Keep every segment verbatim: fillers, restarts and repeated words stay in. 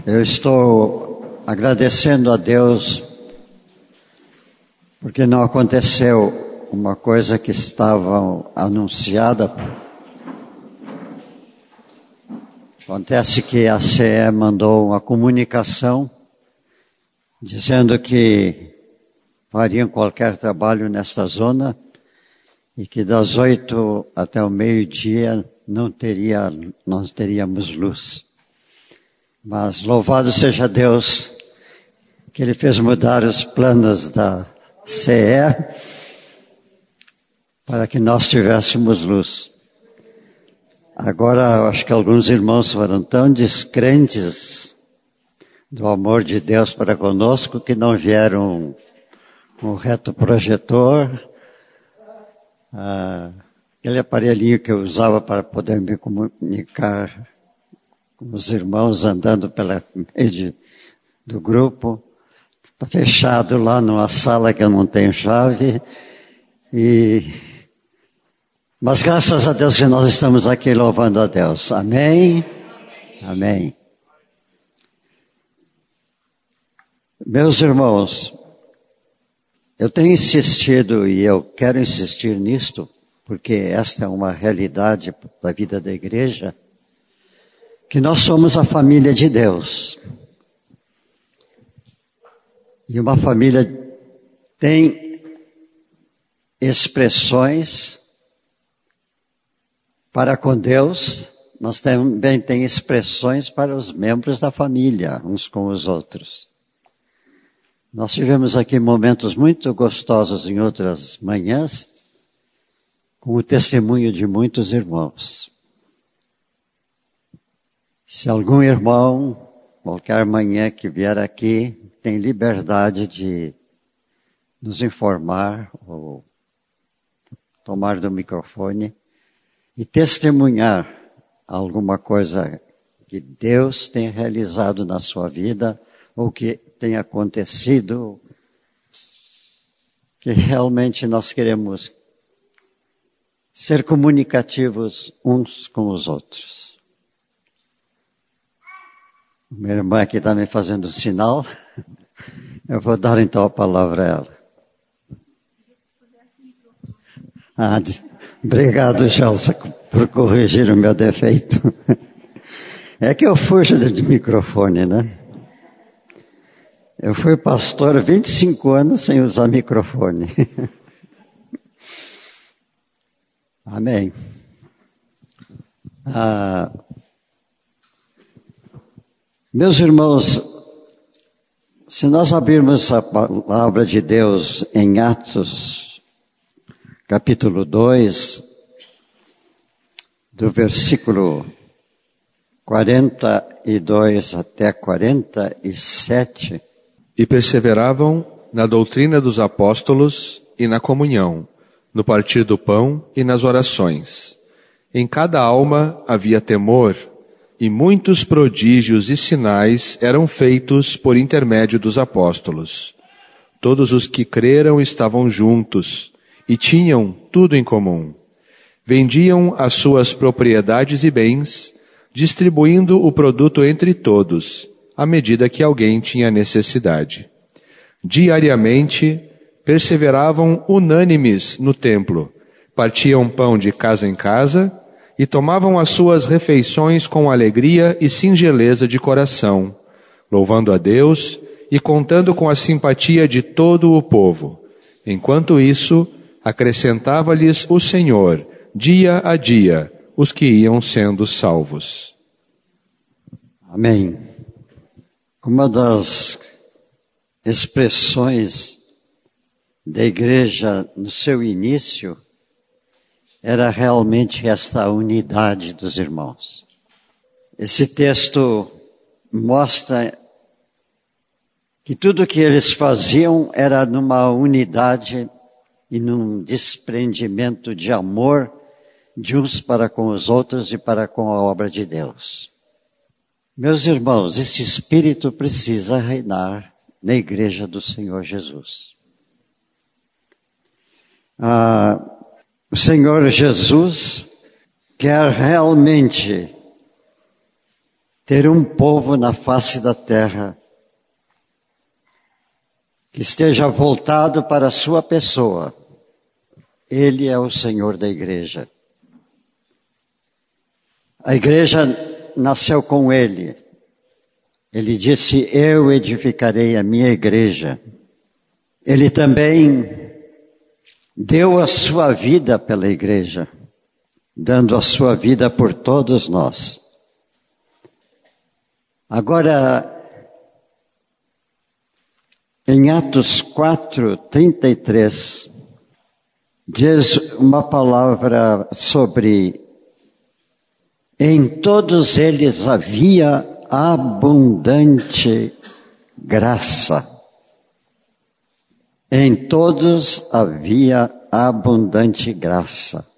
Eu estou agradecendo a Deus porque não aconteceu uma coisa que estava anunciada. Acontece que a C E mandou uma comunicação dizendo que fariam qualquer trabalho nesta zona e que das oito até o meio-dia não teria, nós teríamos luz. Mas louvado seja Deus que Ele fez mudar os planos da C E para que nós tivéssemos luz. Agora, acho que alguns irmãos foram tão descrentes do amor de Deus para conosco que não vieram um retroprojetor, ah, aquele aparelhinho que eu usava para poder me comunicar com os irmãos andando pela rede do grupo. Está fechado lá numa sala que eu não tenho chave. E... Mas graças a Deus que nós estamos aqui louvando a Deus. Amém? Amém. Meus irmãos, eu tenho insistido e eu quero insistir nisto, porque esta é uma realidade da vida da igreja, que nós somos a família de Deus. E uma família tem expressões para com Deus, mas também tem expressões para os membros da família, uns com os outros. Nós tivemos aqui momentos muito gostosos em outras manhãs, com o testemunho de muitos irmãos. Se algum irmão, qualquer manhã que vier aqui, tem liberdade de nos informar ou tomar do microfone e testemunhar alguma coisa que Deus tem realizado na sua vida ou que tem acontecido, que realmente nós queremos ser comunicativos uns com os outros. Minha irmã aqui está me fazendo sinal. Eu vou dar então a palavra a ela. Ah, obrigado, Gelsa, por corrigir o meu defeito. É que eu fujo de microfone, né? Eu fui pastor há vinte e cinco anos sem usar microfone. Amém. Ah, meus irmãos, se nós abrirmos a palavra de Deus em Atos, capítulo dois, do versículo quarenta e dois até quarenta e sete. E perseveravam na doutrina dos apóstolos e na comunhão, no partir do pão e nas orações. Em cada alma havia temor, e muitos prodígios e sinais eram feitos por intermédio dos apóstolos. Todos os que creram estavam juntos e tinham tudo em comum. Vendiam as suas propriedades e bens, distribuindo o produto entre todos, à medida que alguém tinha necessidade. Diariamente, perseveravam unânimes no templo, partiam pão de casa em casa e tomavam as suas refeições com alegria e singeleza de coração, louvando a Deus e contando com a simpatia de todo o povo. Enquanto isso, acrescentava-lhes o Senhor, dia a dia, os que iam sendo salvos. Amém. Uma das expressões da igreja no seu início era realmente esta unidade dos irmãos. Esse texto mostra que tudo o que eles faziam era numa unidade e num desprendimento de amor de uns para com os outros e para com a obra de Deus. Meus irmãos, este Espírito precisa reinar na igreja do Senhor Jesus. Ah, o Senhor Jesus quer realmente ter um povo na face da terra que esteja voltado para a sua pessoa. Ele é o Senhor da igreja. A igreja nasceu com ele. Ele disse, eu edificarei a minha igreja. Ele também deu a sua vida pela igreja, dando a sua vida por todos nós. Agora, em Atos quatro, trinta e três, diz uma palavra sobre: em todos eles havia abundante graça. Em todos havia abundante graça.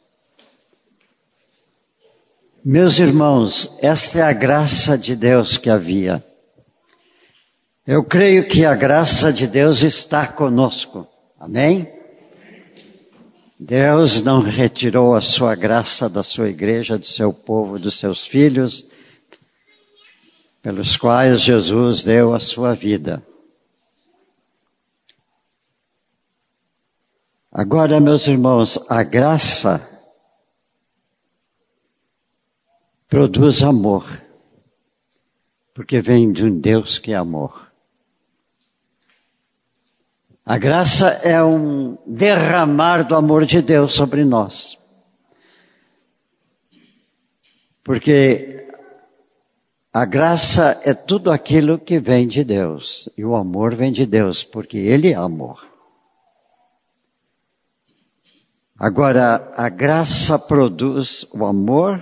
Meus irmãos, esta é a graça de Deus que havia. Eu creio que a graça de Deus está conosco. Amém? Deus não retirou a sua graça da sua igreja, do seu povo, dos seus filhos, pelos quais Jesus deu a sua vida. Agora, meus irmãos, a graça produz amor, porque vem de um Deus que é amor. A graça é um derramar do amor de Deus sobre nós. Porque a graça é tudo aquilo que vem de Deus. E o amor vem de Deus, porque Ele é amor. Agora, a graça produz o amor.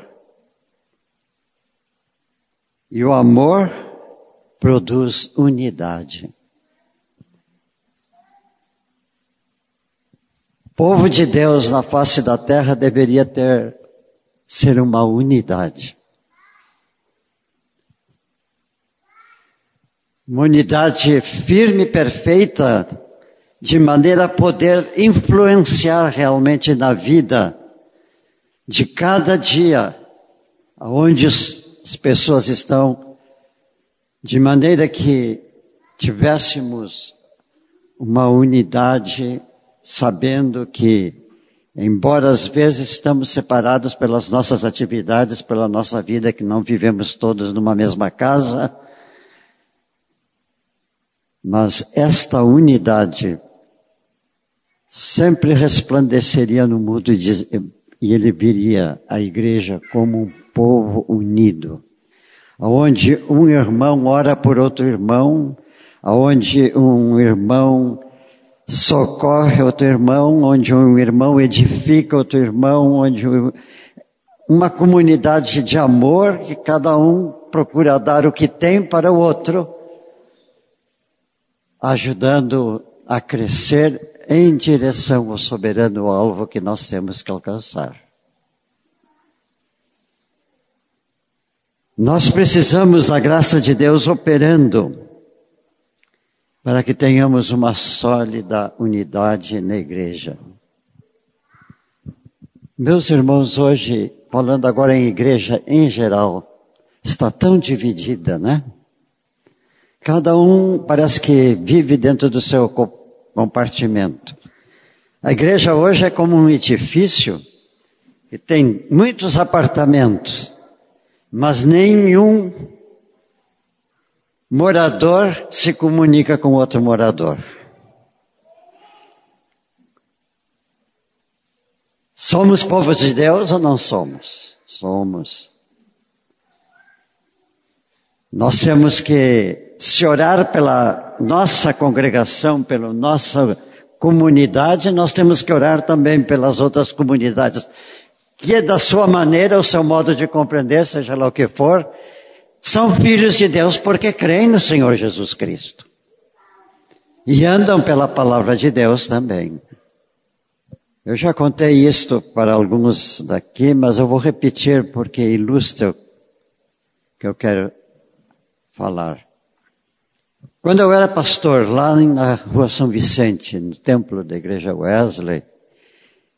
E o amor produz unidade. O povo de Deus na face da terra deveria ter, ser uma unidade. Uma unidade firme e perfeita, de maneira a poder influenciar realmente na vida de cada dia, onde as pessoas estão, de maneira que tivéssemos uma unidade, sabendo que, embora às vezes estamos separados pelas nossas atividades, pela nossa vida, que não vivemos todos numa mesma casa, mas esta unidade sempre resplandeceria no mundo e, diz, e ele viria a igreja como um povo unido, onde um irmão ora por outro irmão, onde um irmão socorre outro irmão, onde um irmão edifica outro irmão, onde uma comunidade de amor que cada um procura dar o que tem para o outro, ajudando a crescer em direção ao soberano alvo que nós temos que alcançar. Nós precisamos da graça de Deus operando para que tenhamos uma sólida unidade na igreja. Meus irmãos, hoje, falando agora em igreja em geral, está tão dividida, né? Cada um parece que vive dentro do seu compartimento. A igreja hoje é como um edifício que tem muitos apartamentos, mas nenhum morador se comunica com outro morador. Somos povo de Deus ou não somos? Somos. Nós temos que, se orar pela nossa congregação, pela nossa comunidade, nós temos que orar também pelas outras comunidades, que é da sua maneira, o seu modo de compreender, seja lá o que for, são filhos de Deus porque creem no Senhor Jesus Cristo. E andam pela palavra de Deus também. Eu já contei isto para alguns daqui, mas eu vou repetir porque ilustra o que eu quero falar. Quando eu era pastor lá na Rua São Vicente, no templo da Igreja Wesley,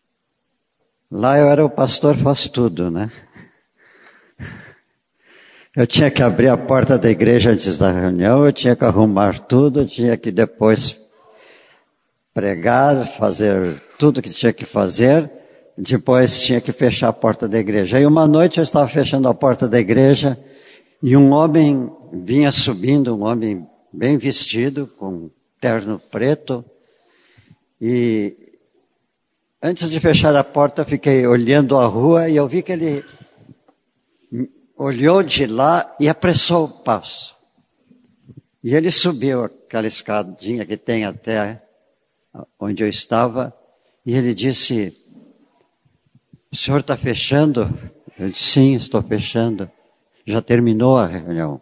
lá eu era o pastor faz tudo, né? Eu tinha que abrir a porta da igreja antes da reunião, eu tinha que arrumar tudo, eu tinha que depois pregar, fazer tudo que tinha que fazer, depois tinha que fechar a porta da igreja. E uma noite eu estava fechando a porta da igreja e um homem vinha subindo, um homem bem vestido, com um terno preto, e antes de fechar a porta eu fiquei olhando a rua e eu vi que ele olhou de lá e apressou o passo. E ele subiu aquela escadinha que tem até onde eu estava, e ele disse: o senhor está fechando? Eu disse: sim, estou fechando. Já terminou a reunião.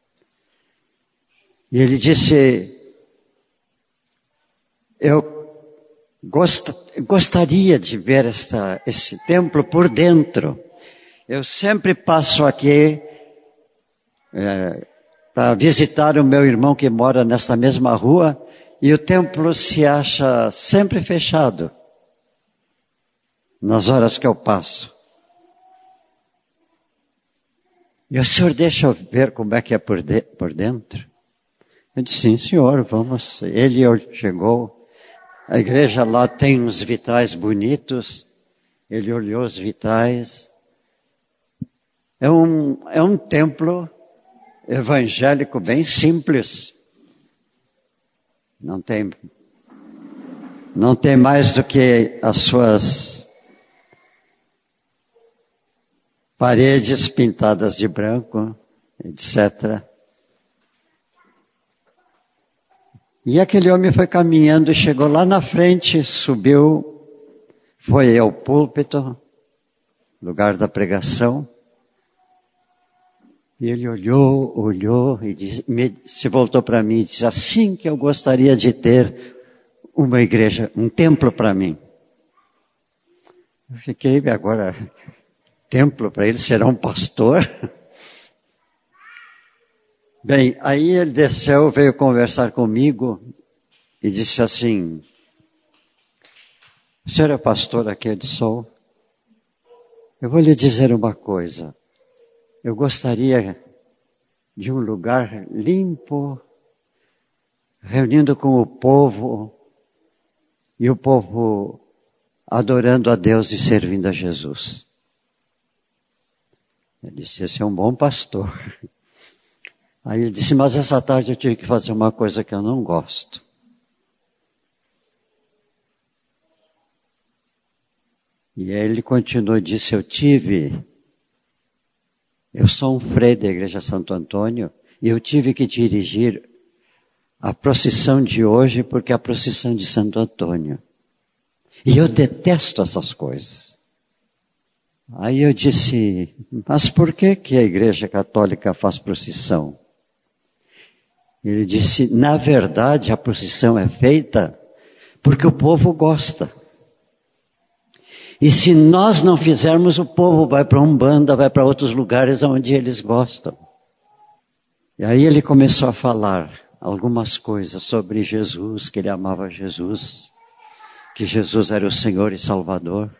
E ele disse: eu gost, gostaria de ver esta, esse templo por dentro. Eu sempre passo aqui é, para visitar o meu irmão que mora nesta mesma rua, e o templo se acha sempre fechado nas horas que eu passo. E o senhor deixa eu ver como é que é por, de, por dentro? Eu disse: sim, senhor, vamos. Ele chegou, a igreja lá tem uns vitrais bonitos, ele olhou os vitrais. É um, é um templo evangélico bem simples. Não tem, não tem mais do que as suas paredes pintadas de branco, etcétera. E aquele homem foi caminhando e chegou lá na frente, subiu, foi ao púlpito, lugar da pregação. E ele olhou, olhou e disse, me, se voltou para mim e disse: assim que eu gostaria de ter uma igreja, um templo para mim. Eu fiquei, agora, templo para ele, será um pastor? Bem, aí ele desceu, veio conversar comigo e disse assim: o senhor é pastor aqui de Sol? Eu vou lhe dizer uma coisa. Eu gostaria de um lugar limpo, reunindo com o povo, e o povo adorando a Deus e servindo a Jesus. Ele disse: esse é um bom pastor. Aí ele disse: mas essa tarde eu tive que fazer uma coisa que eu não gosto. E aí ele continuou e disse: eu tive... Eu sou um frei da Igreja Santo Antônio e eu tive que dirigir a procissão de hoje porque é a procissão de Santo Antônio. E eu detesto essas coisas. Aí eu disse: mas por que que a Igreja Católica faz procissão? Ele disse: na verdade a procissão é feita porque o povo gosta. E se nós não fizermos, o povo vai para Umbanda, vai para outros lugares onde eles gostam. E aí ele começou a falar algumas coisas sobre Jesus, que ele amava Jesus, que Jesus era o Senhor e Salvador.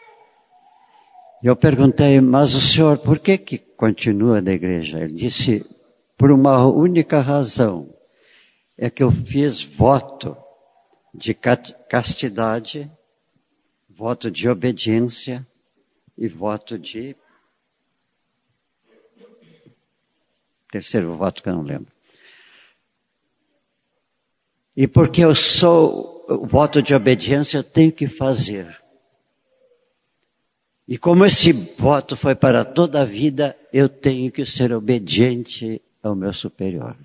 E eu perguntei: mas o senhor, por que que continua na igreja? Ele disse: por uma única razão, é que eu fiz voto de castidade, voto de obediência e voto de... terceiro voto que eu não lembro. E porque eu sou o voto de obediência, eu tenho que fazer. E como esse voto foi para toda a vida, eu tenho que ser obediente ao meu superior.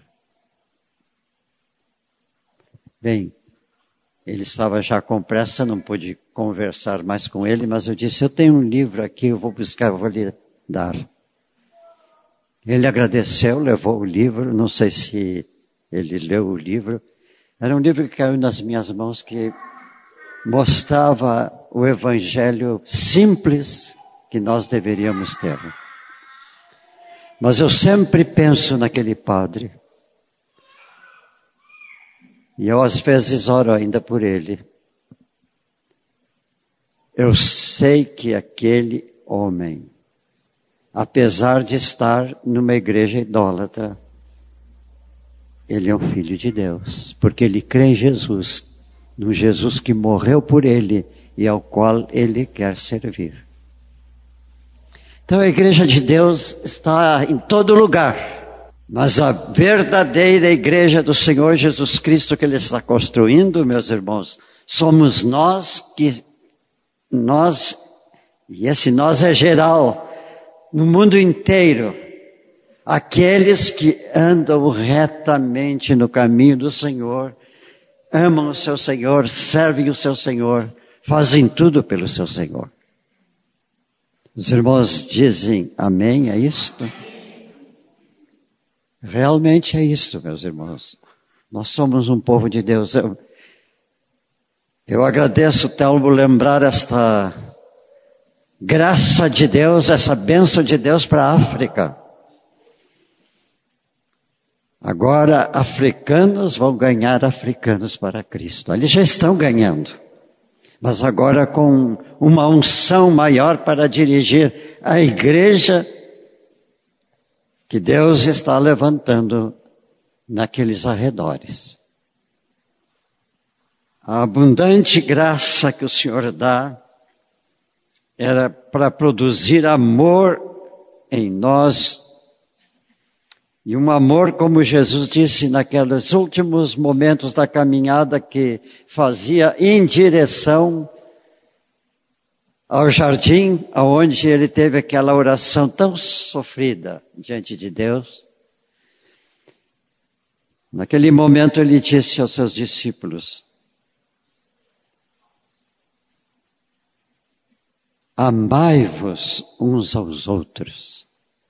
Bem, ele estava já com pressa, não pude conversar mais com ele, mas eu disse: eu tenho um livro aqui, eu vou buscar, eu vou lhe dar. Ele agradeceu, levou o livro, não sei se ele leu o livro. Era um livro que caiu nas minhas mãos, que mostrava o evangelho simples que nós deveríamos ter. Mas eu sempre penso naquele padre. E eu às vezes oro ainda por ele. Eu sei que aquele homem apesar de estar numa igreja idólatra, ele é um filho de Deus, porque ele crê em Jesus, no Jesus que morreu por ele e ao qual ele quer servir. Então a igreja de Deus está em todo lugar. Mas a verdadeira igreja do Senhor Jesus Cristo que Ele está construindo, meus irmãos, somos nós que, nós, e esse nós é geral, no mundo inteiro, aqueles que andam retamente no caminho do Senhor, amam o seu Senhor, servem o seu Senhor, fazem tudo pelo seu Senhor. Os irmãos dizem amém a isto? Realmente é isso, meus irmãos. Nós somos um povo de Deus. Eu, eu agradeço, Telmo, lembrar esta graça de Deus, essa bênção de Deus para a África. Agora, africanos vão ganhar africanos para Cristo. Eles já estão ganhando. Mas agora com uma unção maior para dirigir a igreja que Deus está levantando naqueles arredores. A abundante graça que o Senhor dá era para produzir amor em nós, e um amor, como Jesus disse naqueles últimos momentos da caminhada que fazia em direção ao jardim, onde ele teve aquela oração tão sofrida diante de Deus. Naquele momento ele disse aos seus discípulos: amai-vos uns aos outros.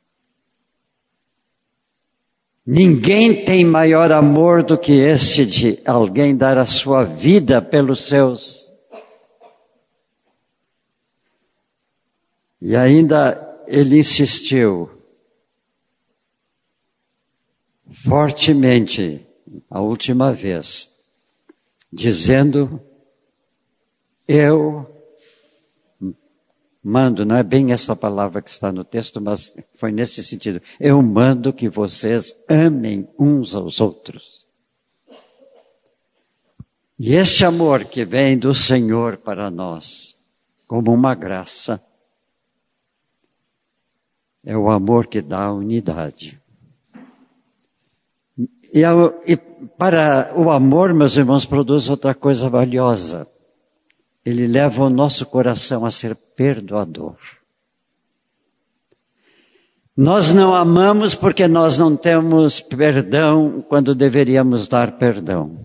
Ninguém tem maior amor do que este de alguém dar a sua vida pelos seus. E ainda ele insistiu fortemente, a última vez, dizendo: eu mando, não é bem essa palavra que está no texto, mas foi nesse sentido. Eu mando que vocês amem uns aos outros. E esse amor que vem do Senhor para nós, como uma graça, é o amor que dá a unidade. E, e para o amor, meus irmãos, produz outra coisa valiosa. Ele leva o nosso coração a ser perdoador. Nós não amamos porque nós não temos perdão quando deveríamos dar perdão.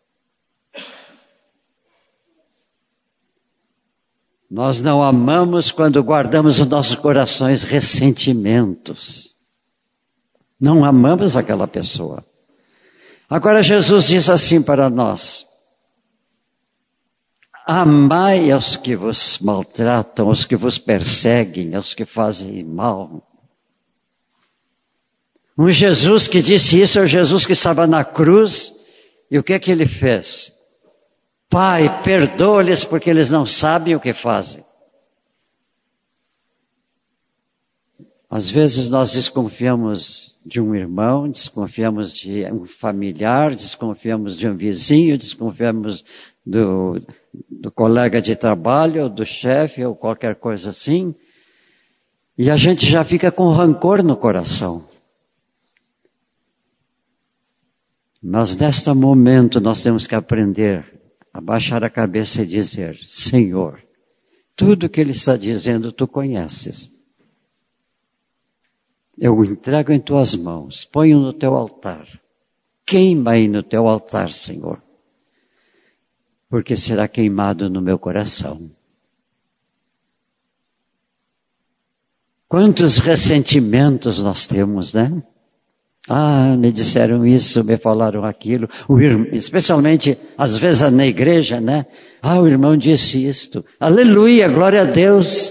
Nós não amamos quando guardamos os nossos corações ressentimentos. Não amamos aquela pessoa. Agora Jesus diz assim para nós: amai aos que vos maltratam, aos que vos perseguem, aos que fazem mal. Um Jesus que disse isso é o Jesus que estava na cruz, e o que é que ele fez? Pai, perdoa-lhes porque eles não sabem o que fazem. Às vezes nós desconfiamos de um irmão, desconfiamos de um familiar, desconfiamos de um vizinho, desconfiamos do, do colega de trabalho, do chefe ou qualquer coisa assim, e a gente já fica com rancor no coração. Mas neste momento nós temos que aprender a baixar a cabeça e dizer: Senhor, tudo que Ele está dizendo tu conheces. Eu o entrego em tuas mãos, ponho no teu altar. Queima aí no teu altar, Senhor, porque será queimado no meu coração. Quantos ressentimentos nós temos, né? Ah, me disseram isso, me falaram aquilo. O irmão, especialmente, às vezes, na igreja, né? Ah, o irmão disse isto. Aleluia, glória a Deus.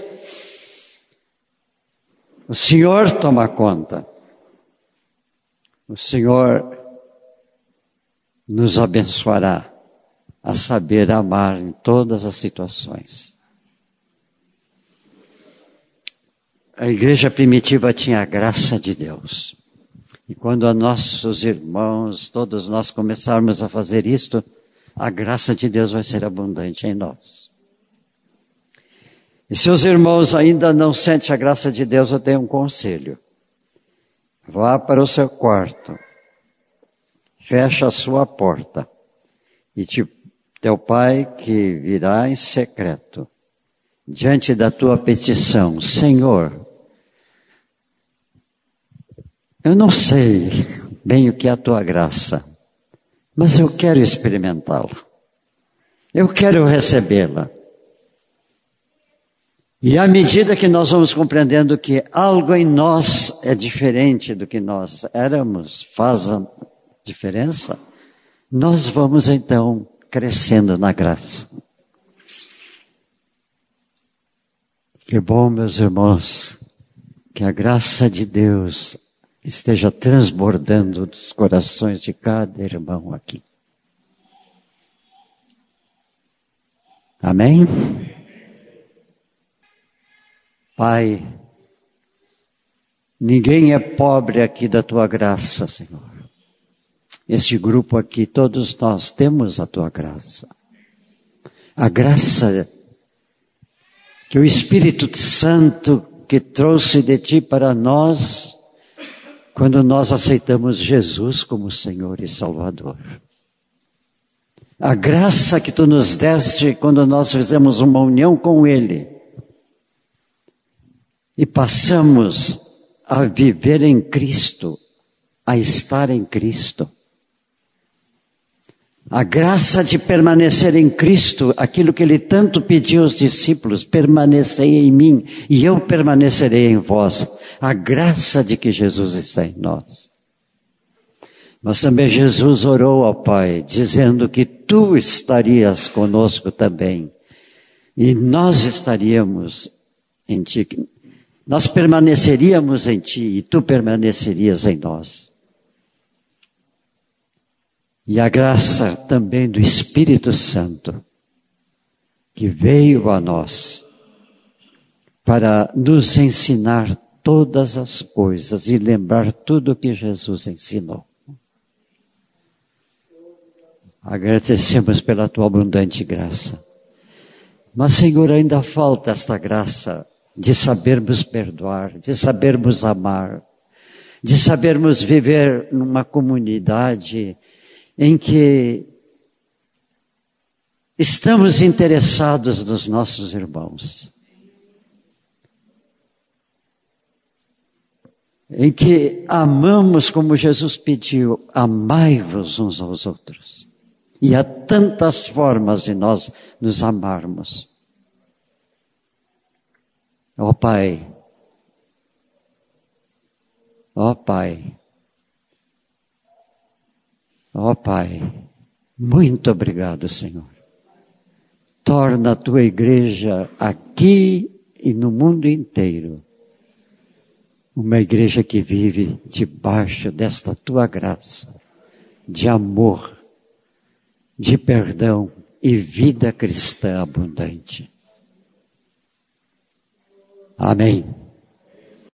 O Senhor toma conta. O Senhor nos abençoará a saber amar em todas as situações. a igreja primitiva tinha a graça de Deus. E quando a nossos irmãos, todos nós começarmos a fazer isto, a graça de Deus vai ser abundante em nós. E se os irmãos ainda não sentem a graça de Deus, eu tenho um conselho. Vá para o seu quarto, fecha a sua porta e te, teu pai que virá em secreto, diante da tua petição, Senhor, eu não sei bem o que é a tua graça, mas eu quero experimentá-la. Eu quero recebê-la. E à medida que nós vamos compreendendo que algo em nós é diferente do que nós éramos, faz a diferença, nós vamos então crescendo na graça. Que bom, meus irmãos, que a graça de Deus esteja transbordando dos corações de cada irmão aqui. Amém? Pai, ninguém é pobre aqui da tua graça, Senhor. Este grupo aqui, todos nós temos a tua graça. A graça que o Espírito Santo que trouxe de ti para nós, quando nós aceitamos Jesus como Senhor e Salvador. A graça que tu nos deste quando nós fizemos uma união com Ele. E passamos a viver em Cristo, a estar em Cristo. A graça de permanecer em Cristo, aquilo que Ele tanto pediu aos discípulos, permanecei em mim e eu permanecerei em vós. A graça de que Jesus está em nós. Mas também Jesus orou ao Pai, dizendo que Tu estarias conosco também. E nós estaríamos em Ti. Nós permaneceríamos em Ti e Tu permanecerias em nós. E a graça também do Espírito Santo, que veio a nós para nos ensinar todas as coisas e lembrar tudo o que Jesus ensinou. Agradecemos pela Tua abundante graça. Mas, Senhor, ainda falta esta graça de sabermos perdoar, de sabermos amar, de sabermos viver numa comunidade em que estamos interessados nos nossos irmãos, em que amamos como Jesus pediu, amai-vos uns aos outros. E há tantas formas de nós nos amarmos. Ó Pai, ó Pai, ó Pai, muito obrigado, Senhor. Torna a Tua igreja aqui e no mundo inteiro uma igreja que vive debaixo desta Tua graça, de amor, de perdão e vida cristã abundante. Amém.